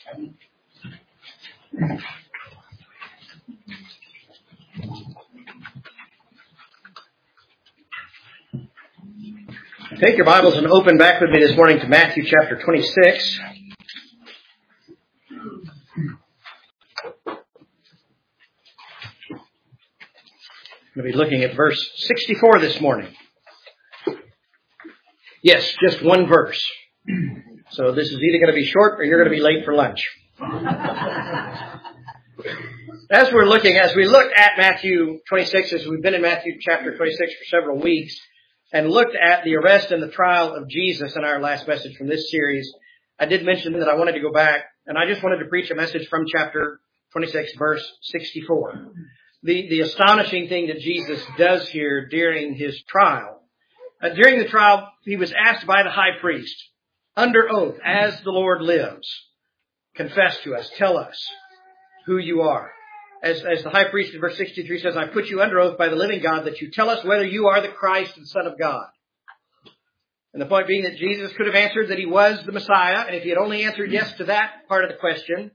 Take your Bibles and open back with me this morning to Matthew chapter 26. I'm going to be looking at verse 64 this morning. Yes, just one verse. So this is either going to be short or you're going to be late for lunch. As we looked at Matthew 26, as we've been in Matthew chapter 26 for several weeks, and looked at the arrest and the trial of Jesus in our last message from this series, I did mention that I wanted to go back, and I just wanted to preach a message from chapter 26, verse 64. The astonishing thing that Jesus does here during his trial. During the trial, he was asked by the high priest, under oath, as the Lord lives, confess to us, tell us who you are. As the high priest in verse 63 says, I put you under oath by the living God that you tell us whether you are the Christ, the Son of God. And the point being that Jesus could have answered that he was the Messiah, and if he had only answered yes to that part of the question,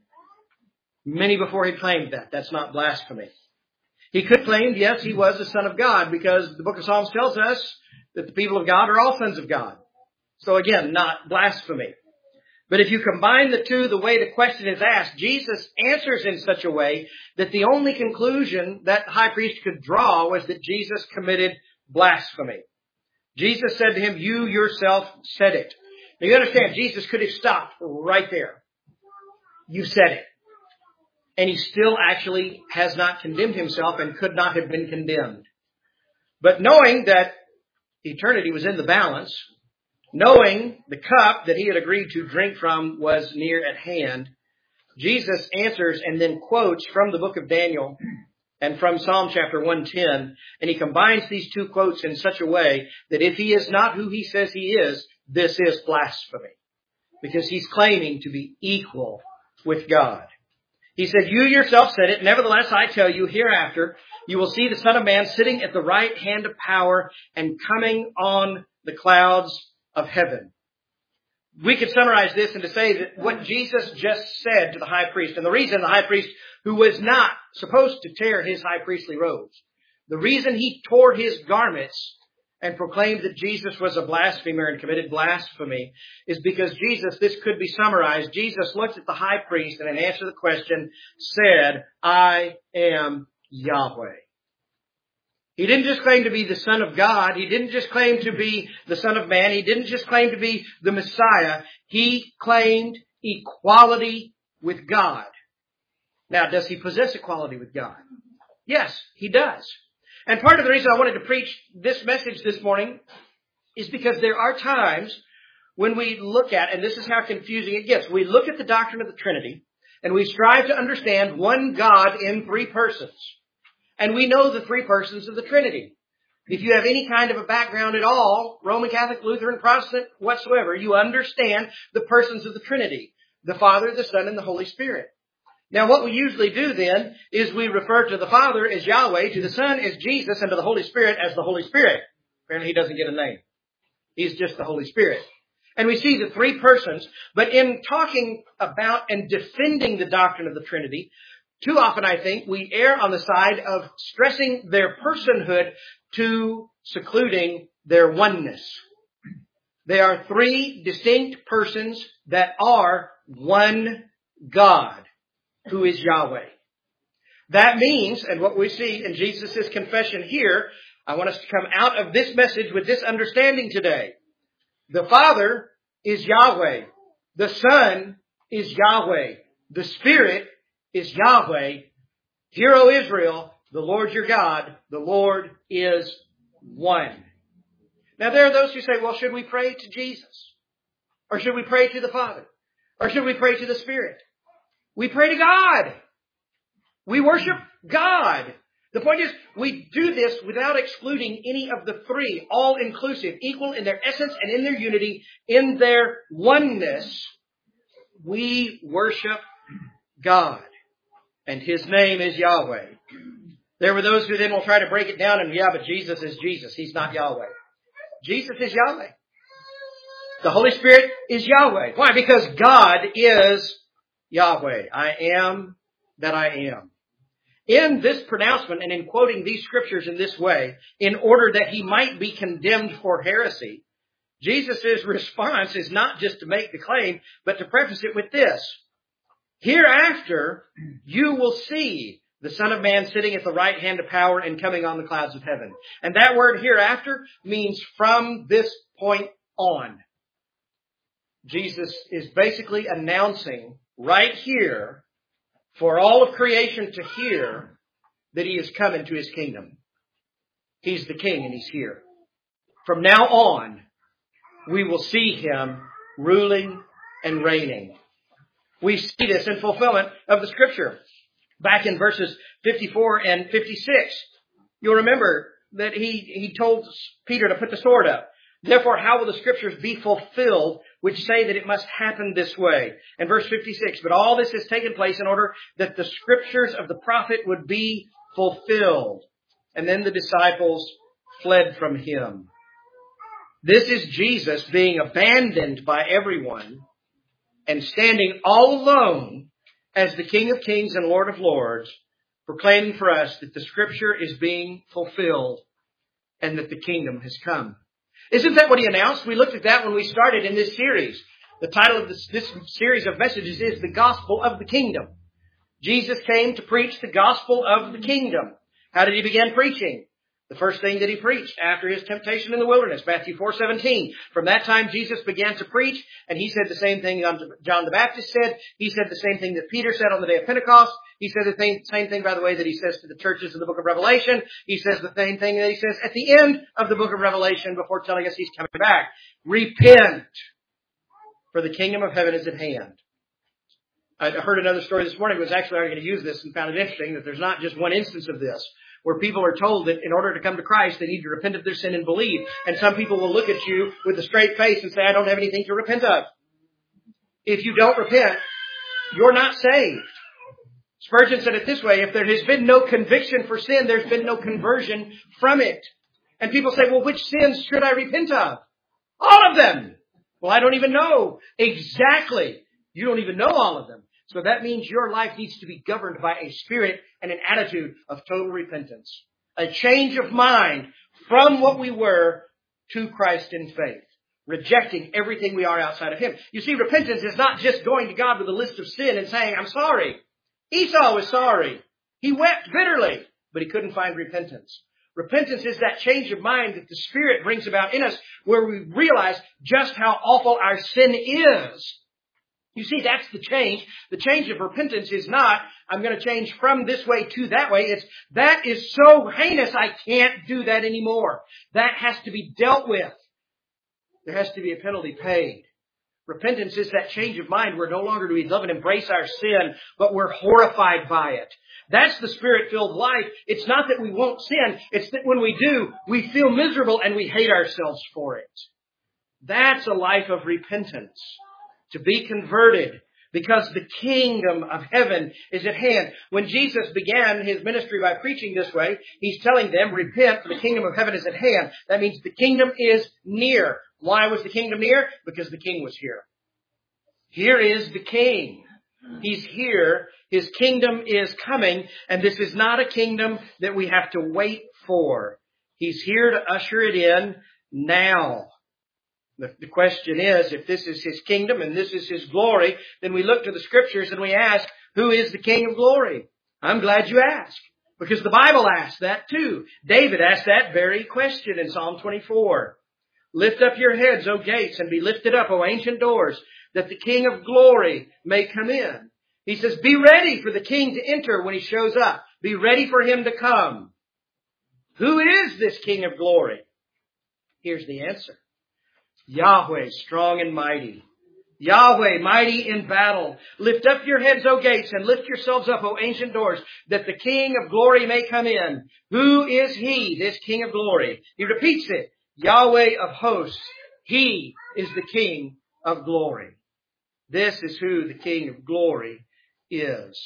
many before he claimed that. That's not blasphemy. He could claim, yes, he was the Son of God, because the book of Psalms tells us that the people of God are all sons of God. So again, not blasphemy. But if you combine the two, the way the question is asked, Jesus answers in such a way that the only conclusion that the high priest could draw was that Jesus committed blasphemy. Jesus said to him, you yourself said it. Now you understand, Jesus could have stopped right there. You said it. And he still actually has not condemned himself and could not have been condemned. But knowing that eternity was in the balance, knowing the cup that he had agreed to drink from was near at hand, Jesus answers and then quotes from the book of Daniel and from Psalm chapter 110, and he combines these two quotes in such a way that if he is not who he says he is, this is blasphemy, because he's claiming to be equal with God. He said, you yourself said it, nevertheless I tell you, hereafter you will see the Son of Man sitting at the right hand of power and coming on the clouds of heaven. We could summarize this and to say that what Jesus just said to the high priest, and the reason the high priest, who was not supposed to tear his high priestly robes, the reason he tore his garments and proclaimed that Jesus was a blasphemer and committed blasphemy is because Jesus, this could be summarized, Jesus looked at the high priest and in answer to the question said, I am Yahweh. He didn't just claim to be the Son of God. He didn't just claim to be the Son of Man. He didn't just claim to be the Messiah. He claimed equality with God. Now, does he possess equality with God? Yes, he does. And part of the reason I wanted to preach this message this morning is because there are times when we look at, and this is how confusing it gets, we look at the doctrine of the Trinity and we strive to understand one God in three persons. And we know the three persons of the Trinity. If you have any kind of a background at all, Roman Catholic, Lutheran, Protestant, whatsoever, you understand the persons of the Trinity. The Father, the Son, and the Holy Spirit. Now what we usually do then is we refer to the Father as Yahweh, to the Son as Jesus, and to the Holy Spirit as the Holy Spirit. Apparently he doesn't get a name. He's just the Holy Spirit. And we see the three persons, but in talking about and defending the doctrine of the Trinity, too often, I think, we err on the side of stressing their personhood to secluding their oneness. They are three distinct persons that are one God, who is Yahweh. That means, and what we see in Jesus' confession here, I want us to come out of this message with this understanding today. The Father is Yahweh. The Son is Yahweh. The Spirit is Yahweh. Hear, O Israel, the Lord your God, the Lord is one. Now there are those who say, well, should we pray to Jesus? Or should we pray to the Father? Or should we pray to the Spirit? We pray to God. We worship God. The point is, we do this without excluding any of the three, all inclusive, equal in their essence and in their unity, in their oneness. We worship God. And His name is Yahweh. There were those who then will try to break it down and, yeah, but Jesus is Jesus. He's not Yahweh. Jesus is Yahweh. The Holy Spirit is Yahweh. Why? Because God is Yahweh, I am that I am. In this pronouncement and in quoting these scriptures in this way, in order that he might be condemned for heresy, Jesus' response is not just to make the claim, but to preface it with this. Hereafter, you will see the Son of Man sitting at the right hand of power and coming on the clouds of heaven. And that word hereafter means from this point on. Jesus is basically announcing right here for all of creation to hear that he is coming to his kingdom. He's the king and he's here. From now on, we will see him ruling and reigning. We see this in fulfillment of the scripture. Back in verses 54 and 56, you'll remember that he told Peter to put the sword up. Therefore, how will the scriptures be fulfilled which say that it must happen this way? And verse 56, but all this has taken place in order that the scriptures of the prophet would be fulfilled. And then the disciples fled from him. This is Jesus being abandoned by everyone and standing all alone as the King of Kings and Lord of Lords, proclaiming for us that the scripture is being fulfilled and that the kingdom has come. Isn't that what he announced? We looked at that when we started in this series. The title of this series of messages is The Gospel of the Kingdom. Jesus came to preach the gospel of the kingdom. How did he begin preaching? The first thing that he preached after his temptation in the wilderness, Matthew 4:17. From that time, Jesus began to preach, and he said the same thing John the Baptist said. He said the same thing that Peter said on the day of Pentecost. He said the same thing, by the way, that he says to the churches in the book of Revelation. He says the same thing that he says at the end of the book of Revelation before telling us he's coming back. Repent, for the kingdom of heaven is at hand. I heard another story this morning. I was actually already going to use this and found it interesting that there's not just one instance of this, where people are told that in order to come to Christ, they need to repent of their sin and believe. And some people will look at you with a straight face and say, I don't have anything to repent of. If you don't repent, you're not saved. Spurgeon said it this way, if there has been no conviction for sin, there's been no conversion from it. And people say, well, which sins should I repent of? All of them. Well, I don't even know exactly. You don't even know all of them. So that means your life needs to be governed by a spirit and an attitude of total repentance. A change of mind from what we were to Christ in faith. Rejecting everything we are outside of him. You see, repentance is not just going to God with a list of sin and saying, I'm sorry. Esau was sorry. He wept bitterly, but he couldn't find repentance. Repentance is that change of mind that the Spirit brings about in us where we realize just how awful our sin is. You see, that's the change. The change of repentance is not, I'm going to change from this way to that way. It's, that is so heinous, I can't do that anymore. That has to be dealt with. There has to be a penalty paid. Repentance is that change of mind where no longer do we love and embrace our sin, but we're horrified by it. That's the Spirit-filled life. It's not that we won't sin. It's that when we do, we feel miserable and we hate ourselves for it. That's a life of repentance. To be converted, because the kingdom of heaven is at hand. When Jesus began his ministry by preaching this way, he's telling them, repent, for the kingdom of heaven is at hand. That means the kingdom is near. Why was the kingdom near? Because the king was here. Here is the king. He's here. His kingdom is coming. And this is not a kingdom that we have to wait for. He's here to usher it in now. The question is, if this is his kingdom and this is his glory, then we look to the scriptures and we ask, who is the King of glory? I'm glad you asked, because the Bible asks that too. David asked that very question in Psalm 24. Lift up your heads, O gates, and be lifted up, O ancient doors, that the King of glory may come in. He says, be ready for the King to enter when he shows up. Be ready for him to come. Who is this King of glory? Here's the answer. Yahweh, strong and mighty. Yahweh, mighty in battle. Lift up your heads, O gates, and lift yourselves up, O ancient doors, that the King of glory may come in. Who is he, this King of glory? He repeats it. Yahweh of hosts. He is the King of glory. This is who the King of glory is.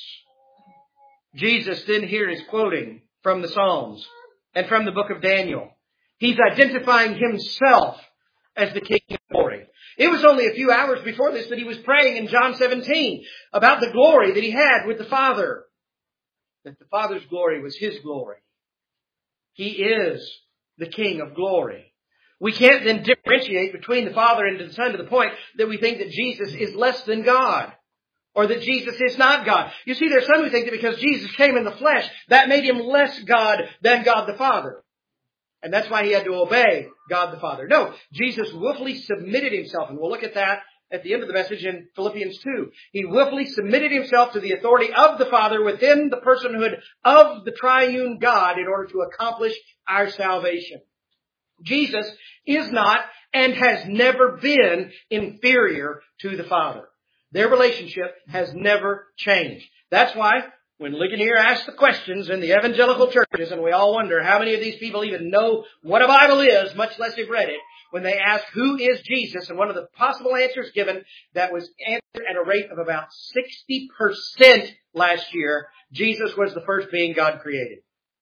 Jesus then here is quoting from the Psalms and from the book of Daniel. He's identifying himself as the King of glory. It was only a few hours before this that he was praying in John 17 about the glory that he had with the Father. That the Father's glory was his glory. He is the King of glory. We can't then differentiate between the Father and the Son to the point that we think that Jesus is less than God. Or that Jesus is not God. You see, there's some who think that because Jesus came in the flesh, that made him less God than God the Father. And that's why he had to obey God the Father. No, Jesus willfully submitted himself. And we'll look at that at the end of the message in Philippians 2. He willfully submitted himself to the authority of the Father within the personhood of the triune God in order to accomplish our salvation. Jesus is not and has never been inferior to the Father. Their relationship has never changed. That's why when Ligonier asks the questions in the evangelical churches, and we all wonder how many of these people even know what a Bible is, much less have read it, when they ask who is Jesus, and one of the possible answers given that was answered at a rate of about 60% last year, Jesus was the first being God created.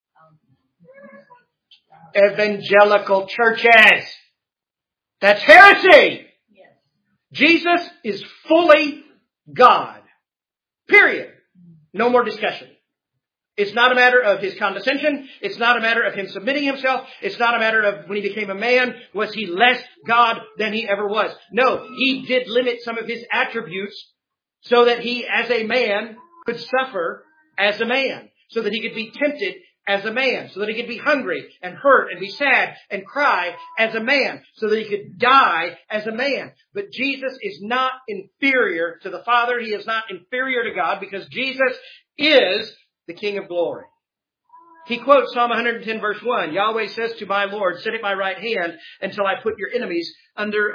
Evangelical churches. That's heresy. Jesus is fully God. Period. No more discussion. It's not a matter of his condescension. It's not a matter of him submitting himself. It's not a matter of when he became a man, was he less God than he ever was. No, he did limit some of his attributes so that he, as a man, could suffer as a man. So that he could be tempted as a man, so that he could be hungry and hurt and be sad and cry as a man, so that he could die as a man. But Jesus is not inferior to the Father. He is not inferior to God because Jesus is the King of glory. He quotes Psalm 110 verse 1. Yahweh says to my Lord, sit at my right hand until I put your enemies under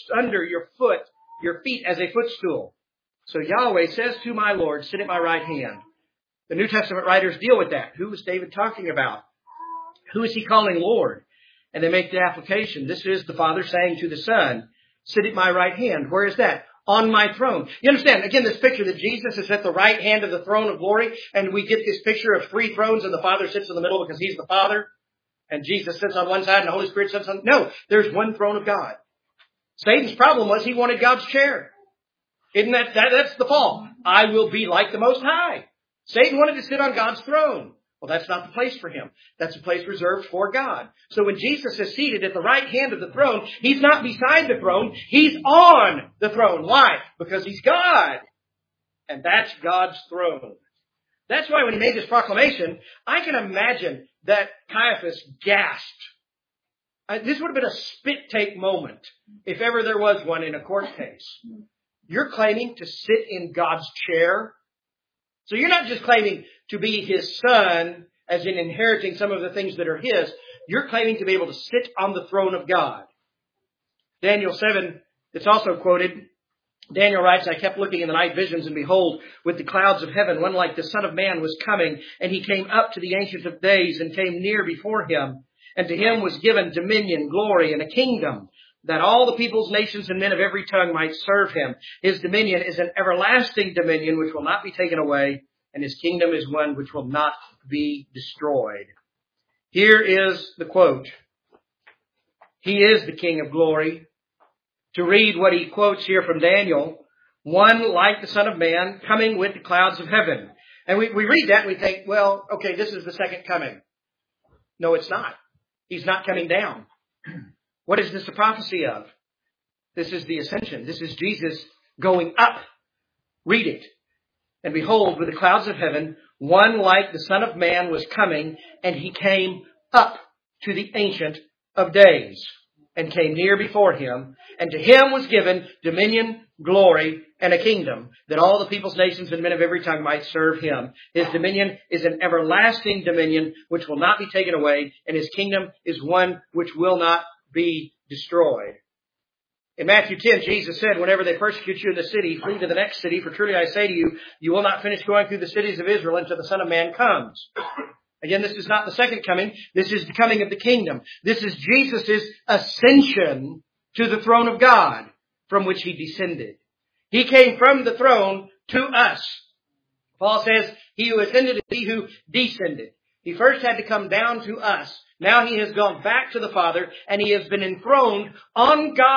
your feet as a footstool. So Yahweh says to my Lord, sit at my right hand. The New Testament writers deal with that. Who was David talking about? Who is he calling Lord? And they make the application. This is the Father saying to the Son, sit at my right hand. Where is that? On my throne. You understand, again, this picture that Jesus is at the right hand of the throne of glory, and we get this picture of three thrones, and the Father sits in the middle because he's the Father, and Jesus sits on one side, and the Holy Spirit sits on... No, there's one throne of God. Satan's problem was he wanted God's chair. Isn't that's the fall. I will be like the Most High. Satan wanted to sit on God's throne. Well, that's not the place for him. That's a place reserved for God. So when Jesus is seated at the right hand of the throne, he's not beside the throne. He's on the throne. Why? Because he's God. And that's God's throne. That's why when he made this proclamation, I can imagine that Caiaphas gasped. This would have been a spit-take moment, if ever there was one in a court case. You're claiming to sit in God's chair? So you're not just claiming to be his son, as in inheriting some of the things that are his. You're claiming to be able to sit on the throne of God. Daniel 7, it's also quoted. Daniel writes, I kept looking in the night visions, and behold, with the clouds of heaven, one like the Son of Man was coming, and he came up to the Ancient of Days and came near before him. And to him was given dominion, glory, and a kingdom, that all the peoples, nations, and men of every tongue might serve him. His dominion is an everlasting dominion which will not be taken away, and his kingdom is one which will not be destroyed. Here is the quote. He is the King of glory. To read what he quotes here from Daniel, one like the Son of Man coming with the clouds of heaven. And we read that and we think, well, okay, this is the second coming. No, it's not. He's not coming down. What is this a prophecy of? This is the ascension. This is Jesus going up. Read it. And behold, with the clouds of heaven, one like the Son of Man was coming, and he came up to the Ancient of Days, and came near before him. And to him was given dominion, glory, and a kingdom, that all the peoples, nations, and men of every tongue might serve him. His dominion is an everlasting dominion which will not be taken away, and his kingdom is one which will not be destroyed. In Matthew 10, Jesus said, whenever they persecute you in the city, flee to the next city, for truly I say to you, you will not finish going through the cities of Israel until the Son of Man comes. Again, this is not the second coming. This is the coming of the kingdom. This is Jesus' ascension to the throne of God, from which he descended. He came from the throne to us. Paul says, he who ascended is he who descended. He first had to come down to us. Now he has gone back to the Father, and he has been enthroned on God's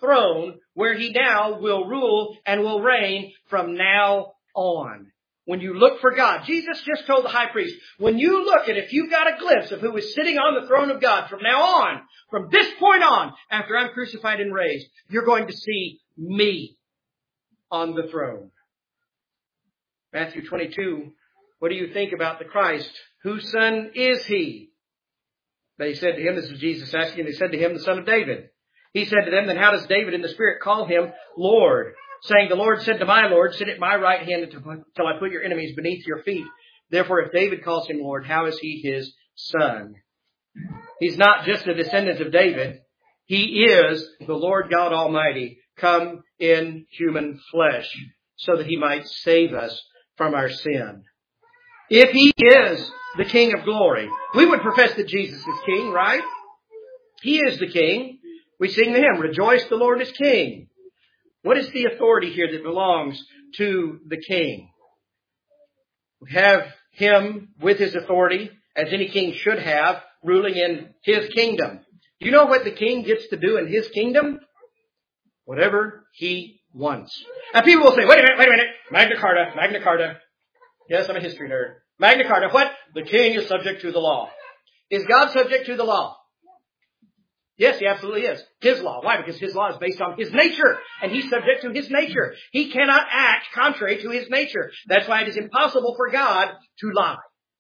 throne where He now will rule and will reign from now on. When you look for God, Jesus just told the high priest, when you look at if you've got a glimpse of who is sitting on the throne of God from now on, from this point on, after I'm crucified and raised, you're going to see me on the throne. Matthew 22, what do you think about the Christ? Whose son is He? They said to him, this is Jesus asking, they said to him, the son of David. He said to them, then how does David in the Spirit call Him Lord? Saying, the Lord said to my Lord, sit at my right hand until I put your enemies beneath your feet. Therefore, if David calls Him Lord, how is He His son? He's not just a descendant of David. He is the Lord God Almighty, come in human flesh, so that He might save us from our sin. If He is the King of glory, we would profess that Jesus is King, right? He is the King. We sing the hymn, Rejoice, the Lord is King. What is the authority here that belongs to the King? We have Him with His authority, as any king should have, ruling in His kingdom. Do you know what the king gets to do in His kingdom? Whatever he wants. Now people will say, wait a minute. Magna Carta. Yes, I'm a history nerd. Magna Carta, what? The king is subject to the law. Is God subject to the law? Yes, He absolutely is. His law. Why? Because His law is based on His nature, and He's subject to His nature. He cannot act contrary to His nature. That's why it is impossible for God to lie.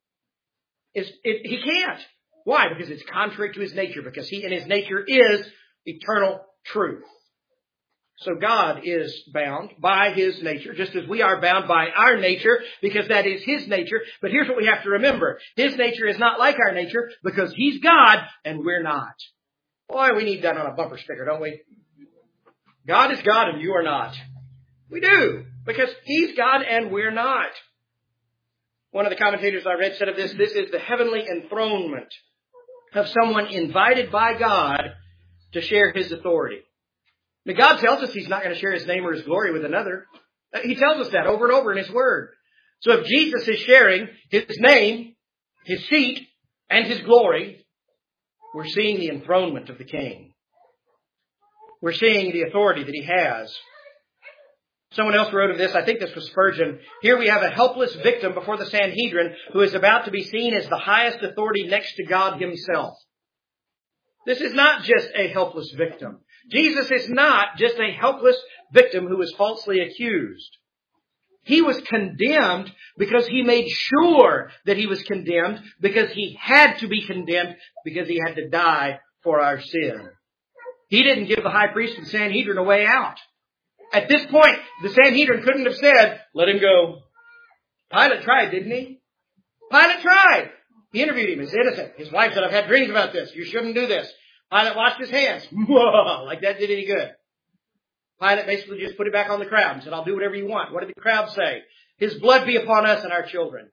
He can't. Why? Because it's contrary to His nature, because He in His nature is eternal truth. So God is bound by His nature, just as we are bound by our nature, because that is His nature. But here's what we have to remember. His nature is not like our nature, because He's God and we're not. Boy, we need that on a bumper sticker, don't we? God is God and you are not. We do, because He's God and we're not. One of the commentators I read said of this is the heavenly enthronement of someone invited by God to share His authority. Now, God tells us He's not going to share His name or His glory with another. He tells us that over and over in His Word. So if Jesus is sharing His name, His seat, and His glory, we're seeing the enthronement of the King. We're seeing the authority that He has. Someone else wrote of this, I think this was Spurgeon. Here we have a helpless victim before the Sanhedrin who is about to be seen as the highest authority next to God Himself. This is not just a helpless victim. Jesus is not just a helpless victim who was falsely accused. He was condemned because He made sure that He was condemned, because He had to be condemned, because He had to die for our sin. He didn't give the high priest and the Sanhedrin a way out. At this point, the Sanhedrin couldn't have said, let Him go. Pilate tried, didn't he? Pilate tried. He interviewed him as innocent. His wife said, I've had dreams about this. You shouldn't do this. Pilate washed his hands. Like that did any good. Pilate basically just put it back on the crowd and said, I'll do whatever you want. What did the crowd say? His blood be upon us and our children.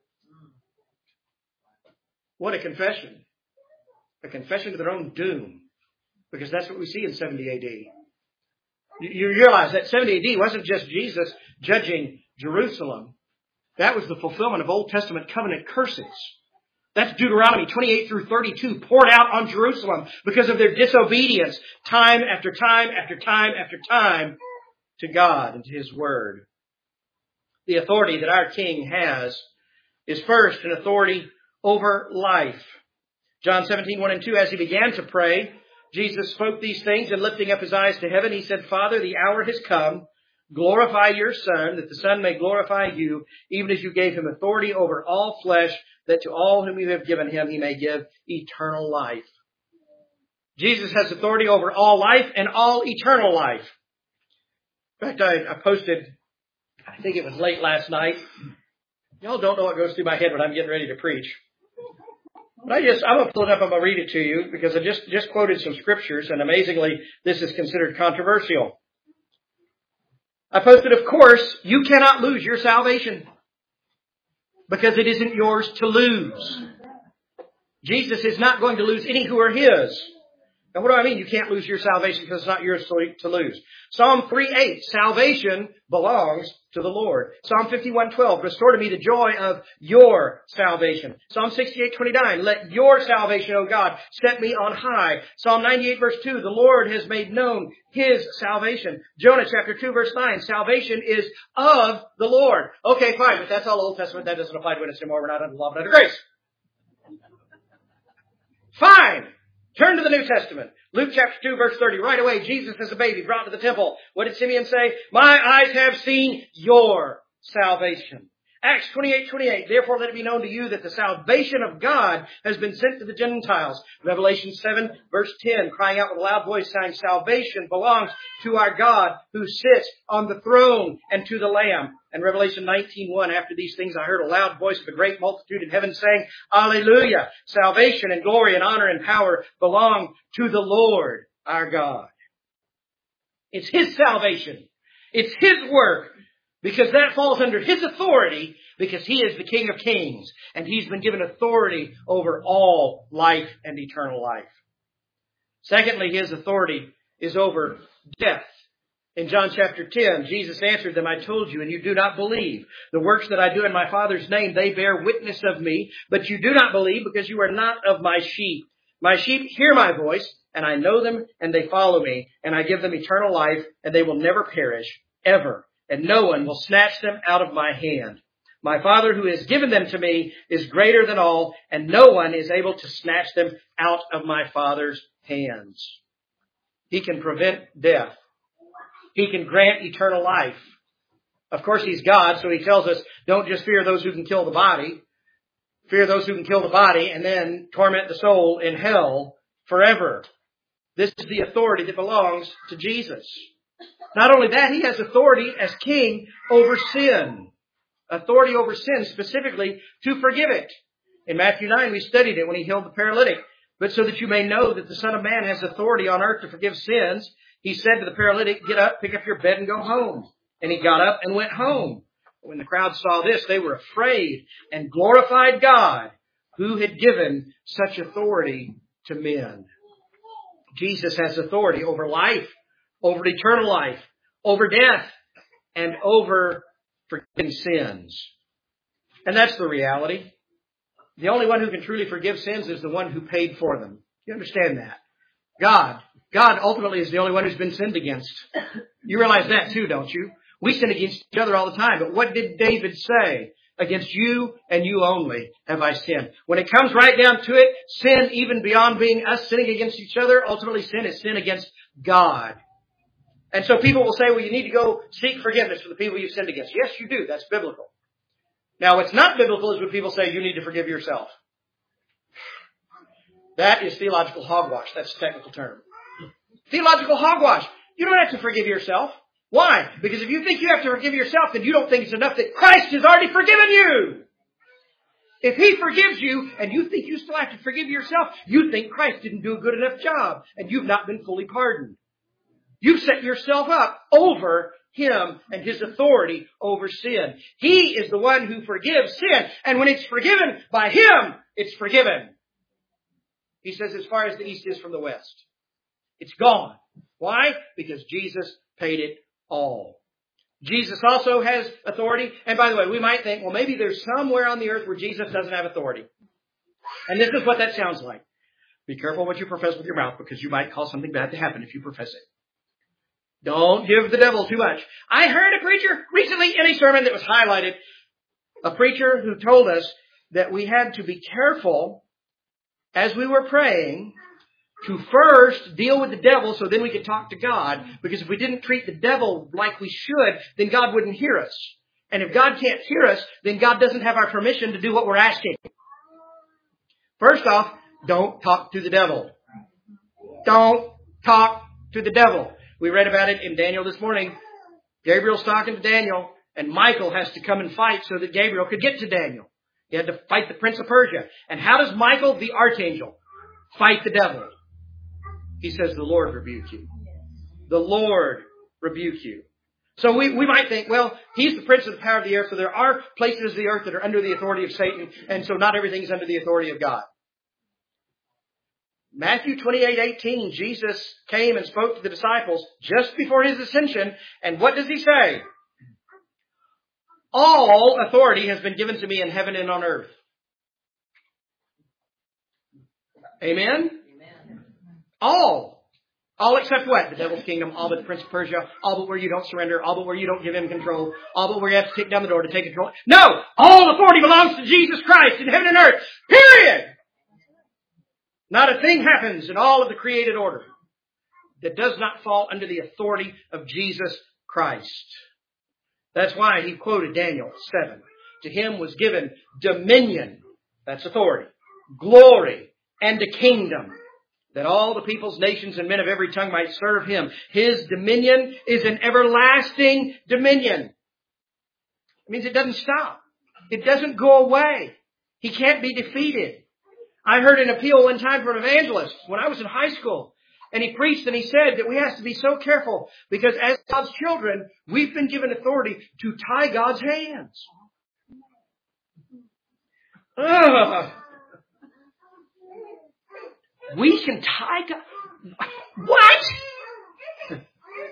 What a confession. A confession to their own doom. Because that's what we see in 70 AD. You realize that 70 AD wasn't just Jesus judging Jerusalem. That was the fulfillment of Old Testament covenant curses. That's Deuteronomy 28 through 32 poured out on Jerusalem because of their disobedience time after time after time after time to God and to His Word. The authority that our King has is first an authority over life. John 17, 1 and 2, as He began to pray, Jesus spoke these things, and lifting up His eyes to heaven, He said, Father, the hour has come. Glorify your Son, that the Son may glorify you, even as you gave Him authority over all flesh, that to all whom you have given Him, He may give eternal life. Jesus has authority over all life and all eternal life. In fact, I posted, I think it was late last night. Y'all don't know what goes through my head when I'm getting ready to preach. But I'm going to pull it up. I'm going to read it to you because I just quoted some scriptures, and amazingly, this is considered controversial. I posted, of course, you cannot lose your salvation because it isn't yours to lose. Jesus is not going to lose any who are His. And what do I mean? You can't lose your salvation because it's not yours to lose. Psalm 3:8, salvation belongs to the Lord. Psalm 51:12, restore to me the joy of your salvation. Psalm 68:29, let your salvation, O God, set me on high. Psalm 98 verse 2, the Lord has made known His salvation. Jonah chapter 2 verse 9, salvation is of the Lord. Okay, fine, but that's all Old Testament. That doesn't apply to us anymore. We're not under law, but under grace. Fine. Turn to the New Testament. Luke chapter 2 verse 30. Right away, Jesus as a baby brought to the temple. What did Simeon say? My eyes have seen your salvation. Acts 28:28. Therefore let it be known to you that the salvation of God has been sent to the Gentiles. Revelation 7 verse 10. Crying out with a loud voice saying, salvation belongs to our God who sits on the throne and to the Lamb. And Revelation 19:1, after these things I heard a loud voice of a great multitude in heaven saying, Alleluia! Salvation and glory and honor and power belong to the Lord our God. It's His salvation. It's His work. Because that falls under His authority, because He is the King of Kings, and He's been given authority over all life and eternal life. Secondly, His authority is over death. In John chapter 10, Jesus answered them, I told you, and you do not believe. The works that I do in my Father's name, they bear witness of me, but you do not believe because you are not of my sheep. My sheep hear my voice, and I know them, and they follow me, and I give them eternal life, and they will never perish, ever. And no one will snatch them out of my hand. My Father who has given them to me is greater than all, and no one is able to snatch them out of my Father's hands. He can prevent death. He can grant eternal life. Of course, He's God, so He tells us, don't just fear those who can kill the body. Fear those who can kill the body and then torment the soul in hell forever. This is the authority that belongs to Jesus. Not only that, He has authority as king over sin. Authority over sin, specifically to forgive it. In Matthew 9, we studied it when He healed the paralytic. But so that you may know that the Son of Man has authority on earth to forgive sins, He said to the paralytic, get up, pick up your bed and go home. And he got up and went home. When the crowd saw this, they were afraid and glorified God, who had given such authority to men. Jesus has authority over life, over eternal life, over death, and over forgiving sins. And that's the reality. The only one who can truly forgive sins is the one who paid for them. You understand that? God ultimately is the only one who's been sinned against. You realize that too, don't you? We sin against each other all the time. But what did David say? Against you and you only have I sinned. When it comes right down to it, sin, even beyond being us sinning against each other, ultimately sin is sin against God. And so people will say, well, you need to go seek forgiveness for the people you've sinned against. Yes, you do. That's biblical. Now, what's not biblical is when people say you need to forgive yourself. That is theological hogwash. That's a technical term. Theological hogwash. You don't have to forgive yourself. Why? Because if you think you have to forgive yourself, then you don't think it's enough that Christ has already forgiven you. If He forgives you and you think you still have to forgive yourself, you think Christ didn't do a good enough job and you've not been fully pardoned. You've set yourself up over Him and His authority over sin. He is the one who forgives sin. And when it's forgiven by Him, it's forgiven. He says as far as the east is from the west. It's gone. Why? Because Jesus paid it all. Jesus also has authority. And by the way, we might think, well, maybe there's somewhere on the earth where Jesus doesn't have authority. And this is what that sounds like. Be careful what you profess with your mouth, because you might cause something bad to happen if you profess it. Don't give the devil too much. I heard a preacher recently in a sermon that was highlighted, a preacher who told us that we had to be careful as we were praying to first deal with the devil so then we could talk to God. Because if we didn't treat the devil like we should, then God wouldn't hear us. And if God can't hear us, then God doesn't have our permission to do what we're asking. First off, don't talk to the devil. Don't talk to the devil. We read about it in Daniel this morning. Gabriel's talking to Daniel, and Michael has to come and fight so that Gabriel could get to Daniel. He had to fight the Prince of Persia. And how does Michael, the archangel, fight the devil? He says, the Lord rebuke you. The Lord rebuke you. So we might think, well, He's the prince of the power of the air, so there are places of the earth that are under the authority of Satan, and so not everything is under the authority of God. Matthew 28:18, Jesus came and spoke to the disciples just before His ascension. And what does He say? All authority has been given to me in heaven and on earth. Amen? All except what? The devil's kingdom, all but the prince of Persia, all but where you don't surrender, all but where you don't give him control, all but where you have to kick down the door to take control. No! All authority belongs to Jesus Christ in heaven and earth. Period! Not a thing happens in all of the created order that does not fall under the authority of Jesus Christ. That's why he quoted Daniel 7. To Him was given dominion, that's authority, glory, and a kingdom, that all the peoples, nations, and men of every tongue might serve Him. His dominion is an everlasting dominion. It means it doesn't stop. It doesn't go away. He can't be defeated. I heard an appeal one time from an evangelist when I was in high school. And he preached and he said that we have to be so careful because as God's children, we've been given authority to tie God's hands. We can tie God. What?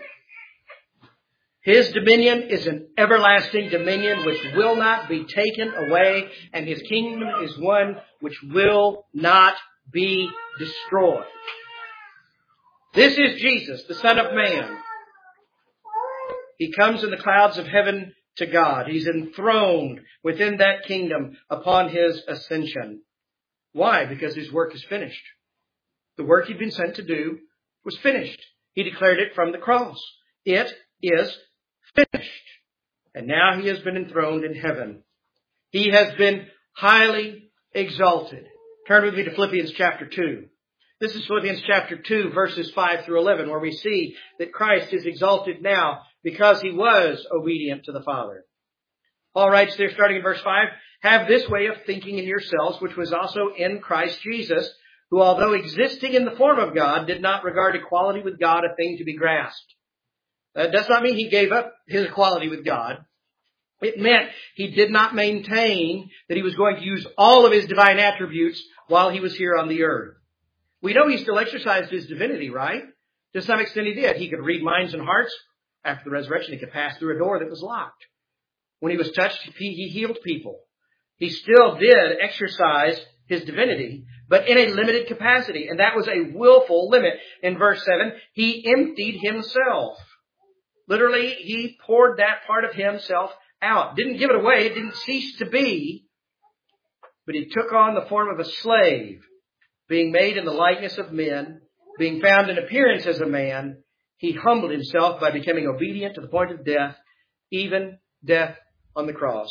His dominion is an everlasting dominion which will not be taken away, and His kingdom is one which will not be destroyed. This is Jesus, the Son of Man. He comes in the clouds of heaven to God. He's enthroned within that kingdom upon His ascension. Why? Because His work is finished. The work He'd been sent to do was finished. He declared it from the cross. It is finished. And now He has been enthroned in heaven. He has been highly exalted. Turn with me to Philippians chapter 2. This is Philippians chapter 2, verses 5 through 11, where we see that Christ is exalted now because He was obedient to the Father. Paul writes there, starting in verse 5, have this way of thinking in yourselves, which was also in Christ Jesus, who although existing in the form of God, did not regard equality with God a thing to be grasped. That does not mean He gave up His equality with God. It meant He did not maintain that He was going to use all of His divine attributes while He was here on the earth. We know He still exercised His divinity, right? To some extent He did. He could read minds and hearts. After the resurrection, He could pass through a door that was locked. When He was touched, He healed people. He still did exercise His divinity, but in a limited capacity. And that was a willful limit. In verse 7, He emptied Himself. Literally, He poured that part of Himself out. Didn't give it away. It didn't cease to be. But He took on the form of a slave, being made in the likeness of men, being found in appearance as a man. He humbled Himself by becoming obedient to the point of death, even death on the cross.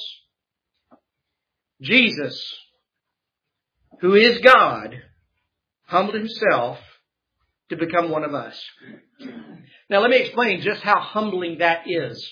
Jesus, who is God, humbled Himself to become one of us. Now let me explain just how humbling that is.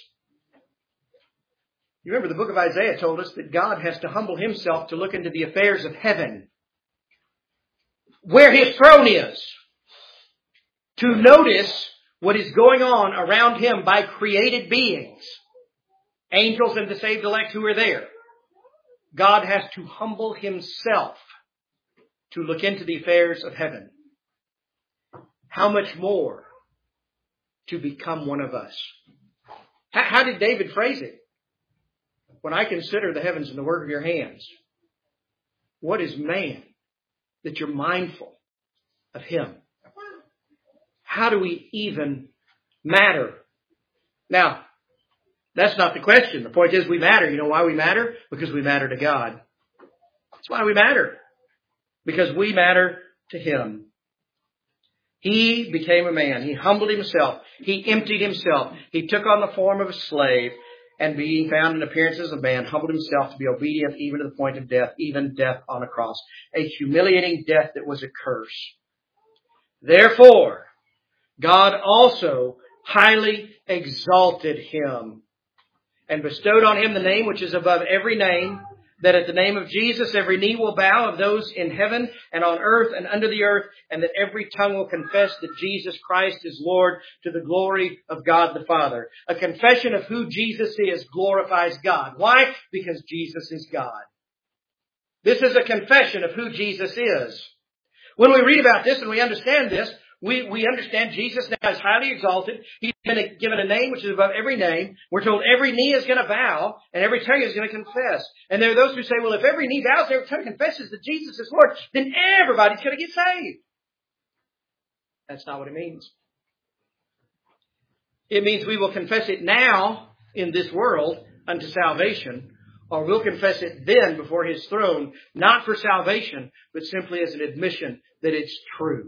You remember the book of Isaiah told us that God has to humble Himself to look into the affairs of heaven, where His throne is, to notice what is going on around Him by created beings, angels and the saved elect who are there. God has to humble Himself to look into the affairs of heaven. How much more to become one of us? How did David phrase it? When I consider the heavens and the work of your hands, what is man that you're mindful of him? How do we even matter? Now, that's not the question. The point is we matter. You know why we matter? Because we matter to God. That's why we matter. Because we matter to Him. He became a man. He humbled Himself. He emptied Himself. He took on the form of a slave, and being found in appearance as a man, humbled Himself to be obedient even to the point of death, even death on a cross. A humiliating death that was a curse. Therefore, God also highly exalted Him and bestowed on Him the name which is above every name, that at the name of Jesus every knee will bow of those in heaven and on earth and under the earth, and that every tongue will confess that Jesus Christ is Lord, to the glory of God the Father. A confession of who Jesus is glorifies God. Why? Because Jesus is God. This is a confession of who Jesus is. When we read about this and we understand this, we understand Jesus now is highly exalted. He's been given a name which is above every name. We're told every knee is going to bow and every tongue is going to confess. And there are those who say, well, if every knee bows and every tongue confesses that Jesus is Lord, then everybody's going to get saved. That's not what it means. It means we will confess it now in this world unto salvation, or we'll confess it then before His throne, not for salvation, but simply as an admission that it's true.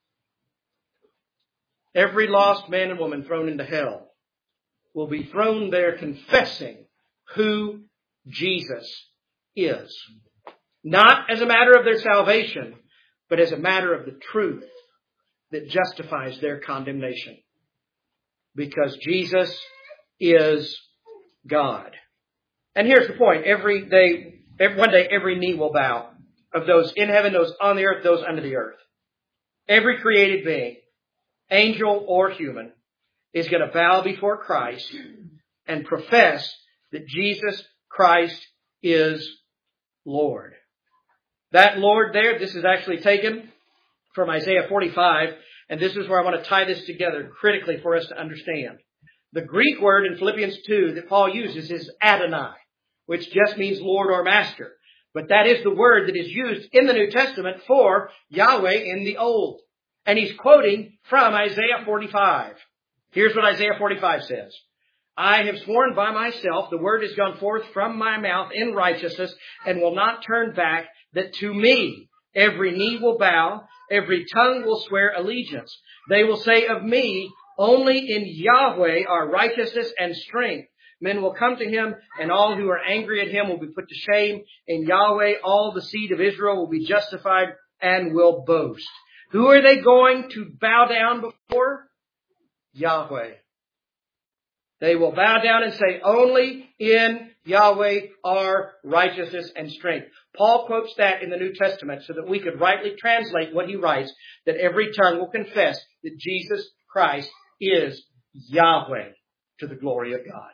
Every lost man and woman thrown into hell will be thrown there confessing who Jesus is. Not as a matter of their salvation, but as a matter of the truth that justifies their condemnation. Because Jesus is God. And here's the point. One day every knee will bow, of those in heaven, those on the earth, those under the earth. Every created being, angel or human, is going to bow before Christ and profess that Jesus Christ is Lord. That Lord there, this is actually taken from Isaiah 45, and this is where I want to tie this together critically for us to understand. The Greek word in Philippians 2 that Paul uses is Adonai, which just means Lord or Master. But that is the word that is used in the New Testament for Yahweh in the Old. And he's quoting from Isaiah 45. Here's what Isaiah 45 says. I have sworn by myself, the word has gone forth from my mouth in righteousness and will not turn back, that to me every knee will bow, every tongue will swear allegiance. They will say of me, only in Yahweh are righteousness and strength. Men will come to Him, and all who are angry at Him will be put to shame. In Yahweh all the seed of Israel will be justified and will boast. Who are they going to bow down before? Yahweh. They will bow down and say, only in Yahweh are righteousness and strength. Paul quotes that in the New Testament so that we could rightly translate what he writes, that every tongue will confess that Jesus Christ is Yahweh, to the glory of God.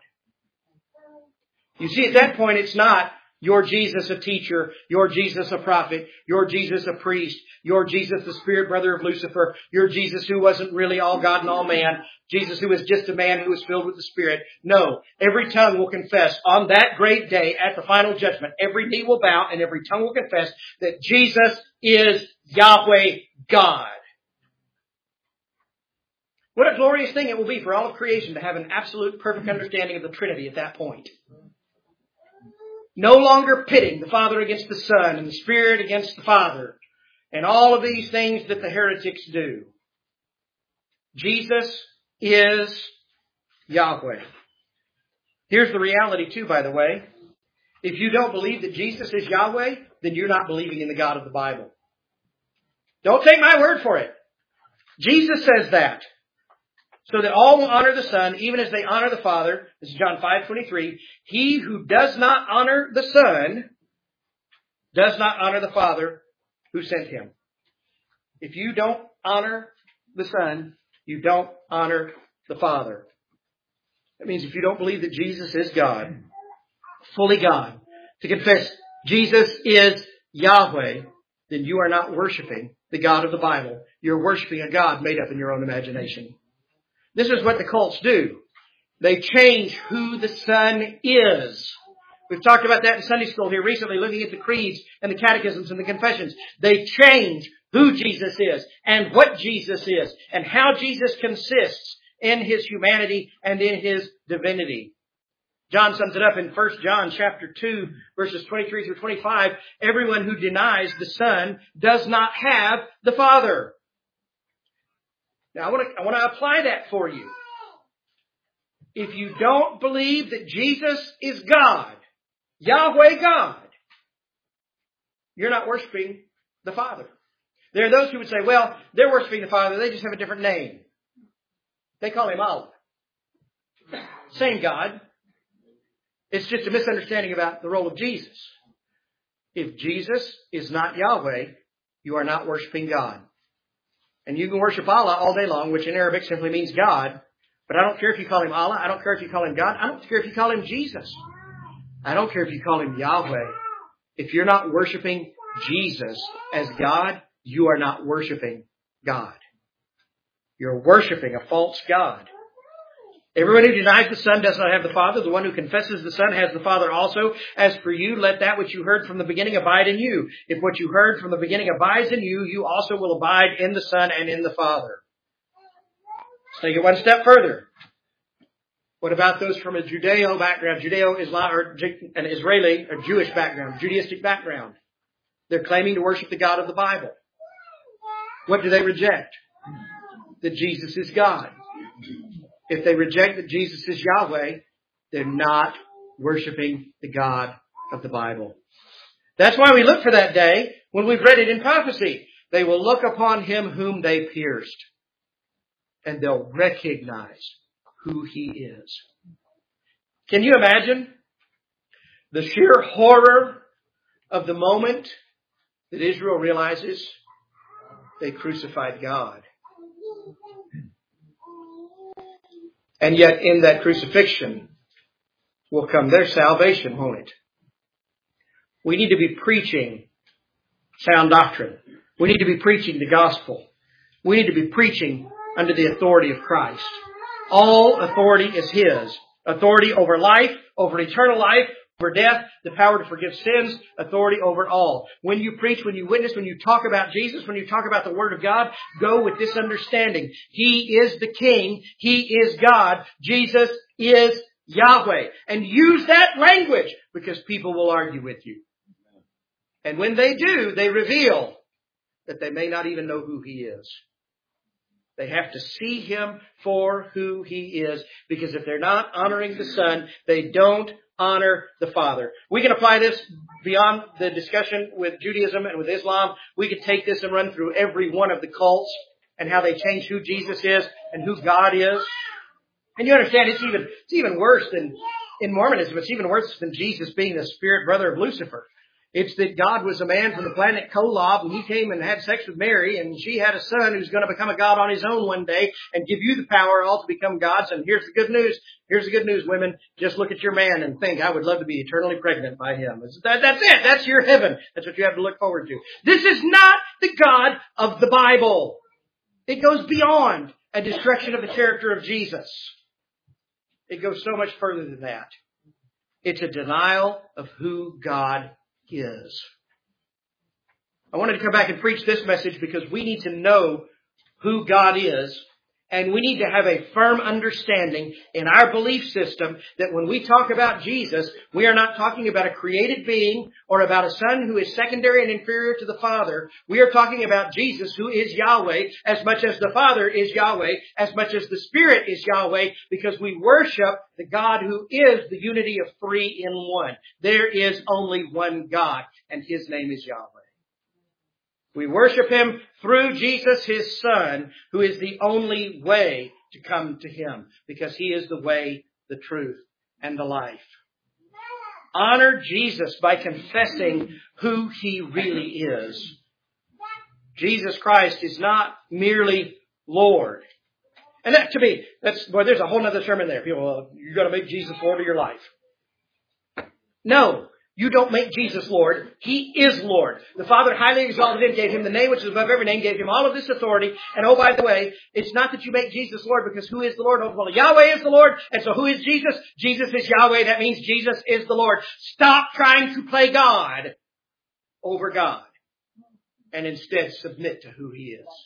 You see, at that point, it's not your Jesus a teacher, your Jesus a prophet, your Jesus a priest, your Jesus the spirit brother of Lucifer, your Jesus who wasn't really all God and all man, Jesus who was just a man who was filled with the Spirit. No, every tongue will confess on that great day at the final judgment. Every knee will bow and every tongue will confess that Jesus is Yahweh God. What a glorious thing it will be for all of creation to have an absolute perfect understanding of the Trinity at that point. No longer pitting the Father against the Son and the Spirit against the Father and all of these things that the heretics do. Jesus is Yahweh. Here's the reality too, by the way. If you don't believe that Jesus is Yahweh, then you're not believing in the God of the Bible. Don't take my word for it. Jesus says that. So that all will honor the Son, even as they honor the Father. This is John 5:23. He who does not honor the Son does not honor the Father who sent Him. If you don't honor the Son, you don't honor the Father. That means if you don't believe that Jesus is God, fully God, to confess Jesus is Yahweh, then you are not worshiping the God of the Bible. You're worshiping a God made up in your own imagination. This is what the cults do. They change who the Son is. We've talked about that in Sunday school here recently, looking at the creeds and the catechisms and the confessions. They change who Jesus is and what Jesus is and how Jesus consists in His humanity and in His divinity. John sums it up in 1 John chapter 2, verses 23 through 25. Everyone who denies the Son does not have the Father. Now, I want to apply that for you. If you don't believe that Jesus is God, Yahweh God, you're not worshiping the Father. There are those who would say, well, they're worshiping the Father, they just have a different name. They call Him Allah. Same God. It's just a misunderstanding about the role of Jesus. If Jesus is not Yahweh, you are not worshiping God. And you can worship Allah all day long, which in Arabic simply means God. But I don't care if you call Him Allah. I don't care if you call Him God. I don't care if you call Him Jesus. I don't care if you call Him Yahweh. If you're not worshiping Jesus as God, you are not worshiping God. You're worshiping a false God. Everyone who denies the Son does not have the Father. The one who confesses the Son has the Father also. As for you, let that which you heard from the beginning abide in you. If what you heard from the beginning abides in you, you also will abide in the Son and in the Father. Let's take it one step further. What about those from a Judeo background, Judeo-Islam, or an Israeli or Jewish background, Judaistic background? They're claiming to worship the God of the Bible. What do they reject? That Jesus is God. If they reject that Jesus is Yahweh, they're not worshiping the God of the Bible. That's why we look for that day when we've read it in prophecy. They will look upon him whom they pierced, and they'll recognize who he is. Can you imagine the sheer horror of the moment that Israel realizes they crucified God? And yet in that crucifixion will come their salvation, won't it? We need to be preaching sound doctrine. We need to be preaching the gospel. We need to be preaching under the authority of Christ. All authority is His. Authority over life, over eternal life, over death, the power to forgive sins, authority over all. When you preach, when you witness, when you talk about Jesus, when you talk about the Word of God, go with this understanding. He is the King. He is God. Jesus is Yahweh. And use that language because people will argue with you. And when they do, they reveal that they may not even know who He is. They have to see Him for who He is, because if they're not honoring the Son, they don't honor the Father. We can apply this beyond the discussion with Judaism and with Islam. We could take this and run through every one of the cults and how they change who Jesus is and who God is. And you understand, it's even worse than in Mormonism. It's even worse than Jesus being the spirit brother of Lucifer. It's that God was a man from the planet Kolob, and He came and had sex with Mary, and she had a son who's going to become a God on his own one day and give you the power all to become gods. And here's the good news. Here's the good news, women. Just look at your man and think, I would love to be eternally pregnant by him. That's it. That's your heaven. That's what you have to look forward to. This is not the God of the Bible. It goes beyond a destruction of the character of Jesus. It goes so much further than that. It's a denial of who God is. I wanted to come back and preach this message because we need to know who God is, and we need to have a firm understanding in our belief system that when we talk about Jesus, we are not talking about a created being or about a Son who is secondary and inferior to the Father. We are talking about Jesus, who is Yahweh, as much as the Father is Yahweh, as much as the Spirit is Yahweh, because we worship the God who is the unity of three in one. There is only one God, and His name is Yahweh. We worship Him through Jesus, His Son, who is the only way to come to Him, because He is the way, the truth, and the life. Honor Jesus by confessing who He really is. Jesus Christ is not merely Lord. And that, to me, there's a whole other sermon there. People, well, you've got to make Jesus Lord of your life. No. You don't make Jesus Lord. He is Lord. The Father highly exalted Him, gave Him the name which is above every name, gave Him all of this authority. And oh, by the way, it's not that you make Jesus Lord, because who is the Lord? Oh, well, Yahweh is the Lord. And so who is Jesus? Jesus is Yahweh. That means Jesus is the Lord. Stop trying to play God over God, and instead submit to who He is.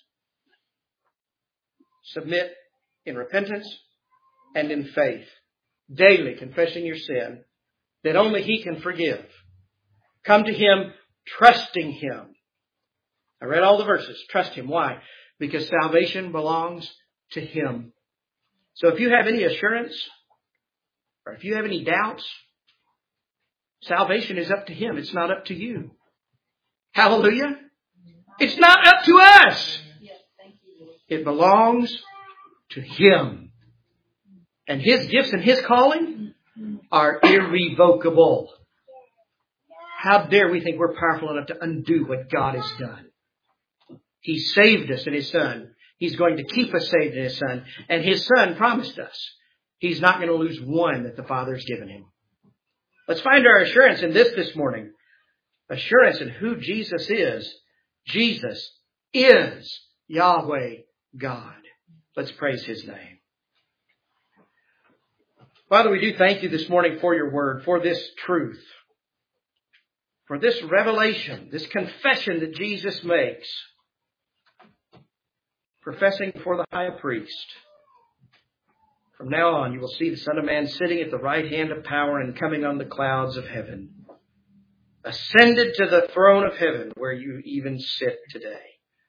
Submit in repentance and in faith, daily confessing your sin, that only He can forgive. Come to Him, trusting Him. I read all the verses. Trust Him. Why? Because salvation belongs to Him. So if you have any assurance, or if you have any doubts, salvation is up to Him. It's not up to you. Hallelujah. It's not up to us. It belongs to Him. And His gifts and His calling are irrevocable. How dare we think we're powerful enough to undo what God has done? He saved us in His Son. He's going to keep us saved in His Son. And His Son promised us He's not going to lose one that the Father has given Him. Let's find our assurance in this morning. Assurance in who Jesus is. Jesus is Yahweh God. Let's praise His name. Father, we do thank You this morning for Your word, for this truth, for this revelation, this confession that Jesus makes, professing before the high priest. From now on, You will see the Son of Man sitting at the right hand of power and coming on the clouds of heaven, ascended to the throne of heaven where You even sit today.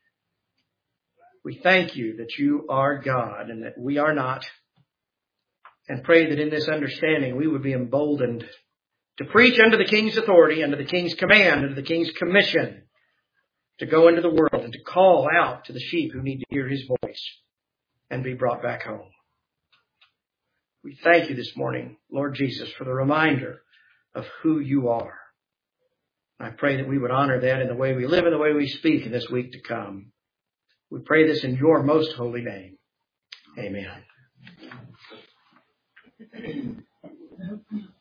We thank You that You are God and that we are not, and pray that in this understanding we would be emboldened to preach under the King's authority, under the King's command, under the King's commission, to go into the world and to call out to the sheep who need to hear His voice and be brought back home. We thank You this morning, Lord Jesus, for the reminder of who You are. I pray that we would honor that in the way we live and the way we speak in this week to come. We pray this in Your most holy name. Amen.